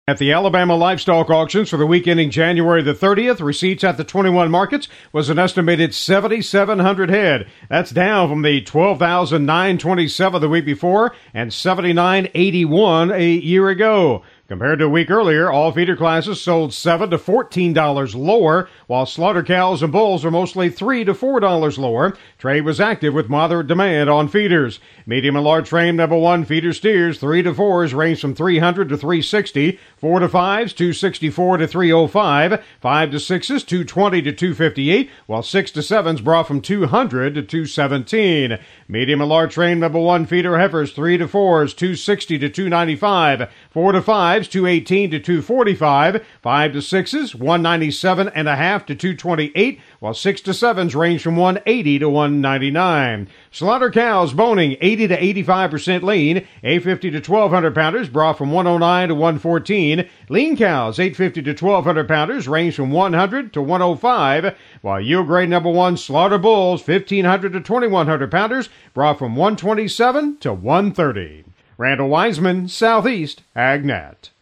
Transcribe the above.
At the Alabama Livestock Auctions for the week ending January the 30th, receipts at the 21 markets was an estimated 7,700 head. That's down from the 12,927 the week before and 7,981 a year ago. Compared to a week earlier, all feeder classes sold $7 to $14 lower, while slaughter cows and bulls are mostly $3 to $4 lower. Trade was active with moderate demand on feeders. Medium and large frame number 1 feeder steers, 3 to 4s range from $300 to $360, 4 to 5s, $264 to $305, 5 to 6s, $220 to $258, while 6 to 7s brought from $200 to $217. Medium and large frame number 1 feeder heifers, 3 to 4s, $260 to $295, 4 to 5s, $218 to $245, 5 to 6s, $197.5 to $228, while 6 to 7s range from $180 to $199. Slaughter cows boning 80 to 85% lean, 850 to 1,200 pounders brought from $109 to $114. Lean cows 850 to 1,200 pounders range from $100 to $105, while yield grade number 1 slaughter bulls 1,500 to 2,100 pounders brought from $127 to $130. Randall Wiseman, Southeast AgNet.